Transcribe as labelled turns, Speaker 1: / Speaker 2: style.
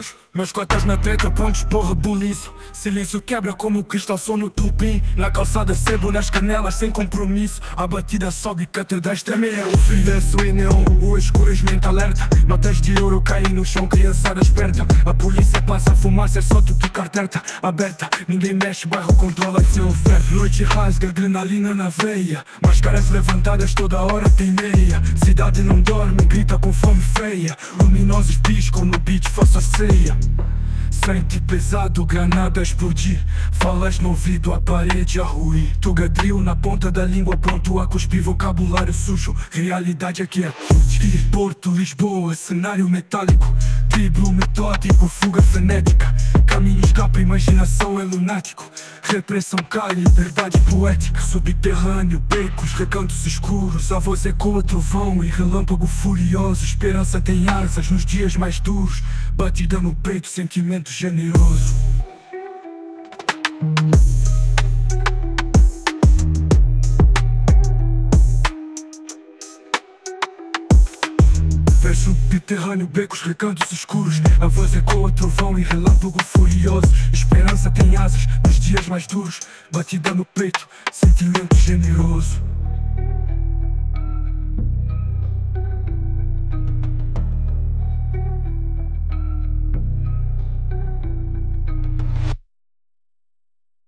Speaker 1: Meus cotas na treta, pontos, porra, buliço. Silêncio quebra como o cristal, som no tupim. Na calçada sebo, nas canelas, sem compromisso. A batida sobe, catedrais tremem, é o fim. Desço em neon, o escurecimento alerta. Notas de ouro caem no chão, criançada esperta. A polícia passa a fumaça, é só tu tocar carta aberta. Ninguém mexe, bairro controla seu oferta. Noite rasga, adrenalina na veia. Máscaras levantadas, toda hora tem meia. Cidade não dorme, grita com fome feia. Luminosos piscam no beat, faço a ceia. Sente pesado, granada a explodir. Falas no ouvido, a parede a ruir. Tugadril na ponta da língua, pronto a cuspir. Vocabulário sujo, realidade aqui é Porto, Lisboa, cenário metálico. Driblo metódico, fuga frenética. Caminho escapa, imaginação é lunático. Repressão cai, liberdade poética. Subterrâneo, becos, recantos escuros. A voz ecoa, trovão e relâmpago furioso. Esperança tem asas nos dias mais duros. Batida no peito, sentimento generoso. Verso subterrâneo, becos, recantos escuros. A voz ecoa, trovão e relâmpago furioso. Esperança tem asas nos dias mais duros. Batida no peito, sentimento generoso.